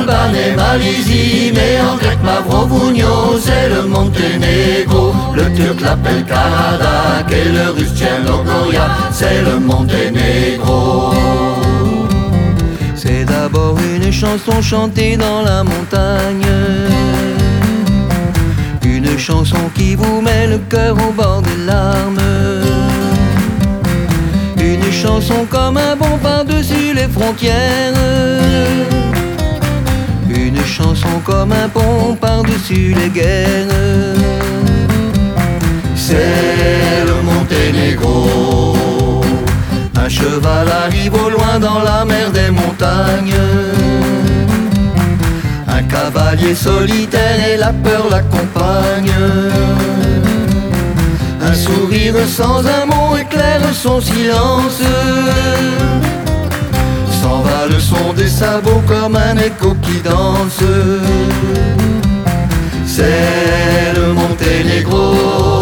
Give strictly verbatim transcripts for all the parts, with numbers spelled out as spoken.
albanais Malaisie, mais en grec Mavrovunio, c'est le Monténégro. Le turc l'appelle Karadak et le russe Tchernogoria, c'est le Monténégro. C'est d'abord une chanson chantée dans la montagne, une chanson qui vous met le cœur au bord des larmes, une chanson comme un bond par-dessus les frontières, une chanson comme un pont par-dessus les guerres. C'est le Monténégro. Un cheval arrive au loin dans la mer des montagnes, un cavalier solitaire et la peur l'accompagne. Un sourire sans un mot éclaire son silence, s'en va le son des sabots comme un écho qui danse. C'est le Monténégro,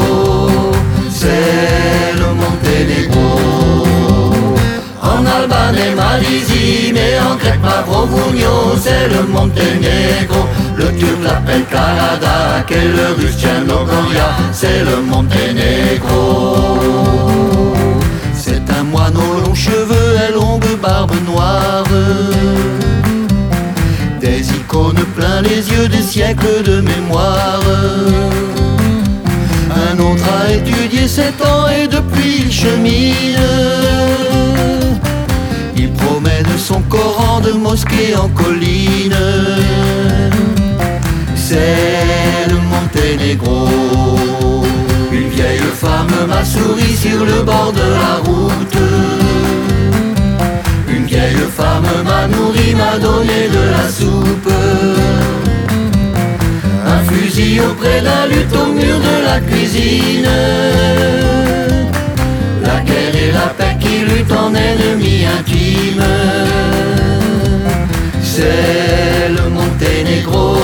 c'est le Monténégro. En albanais Malaisie, mais en grec Mavrovunio, c'est le Monténégro. Le turc l'appelle Karadak et le russe Tchernogoria, c'est le Monténégro. C'est un moine aux longs cheveux et longue barbe noire, des icônes plein les yeux, des siècles de mémoire. Un autre a étudié sept ans et depuis il chemine, il promène son Coran de mosquée en colline. C'est le Monténégro. Une vieille femme m'a souri sur le bord de la route, une vieille femme m'a nourri, m'a donné de la soupe. Un fusil auprès d'un luth au mur de la cuisine, la guerre et la paix qui luttent en ennemis intimes. C'est le Monténégro,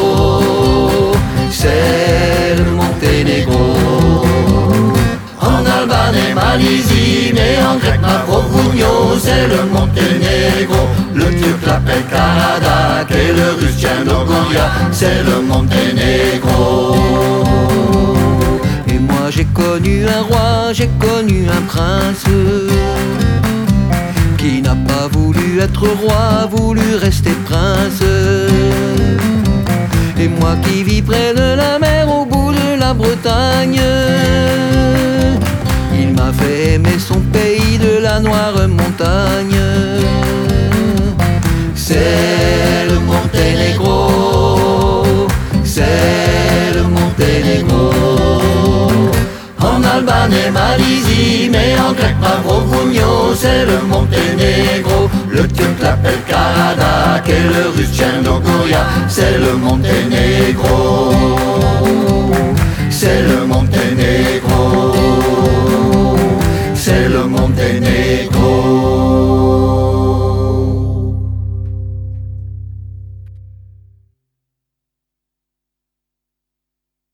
c'est le Monténégro. En albanais Malaisie, mais en grec Mavrovunio, c'est le Monténégro. Le turc l'appelle Karadak et le russe Tchernogoria, c'est le Monténégro. Et moi j'ai connu un roi, j'ai connu un prince, qui n'a pas voulu être roi, voulu rester prince. Et moi qui vis près de la mer au bout de la Bretagne, il m'a fait aimer son pays de la noire montagne. C'est le Monténégro, c'est le Monténégro. En albanais Malaisie, mais en grec Mavrovunio, c'est le Monténégro. Le turc l'appelle Karadak et le russe Tchernogoria, c'est le Monténégro, c'est le Monténégro.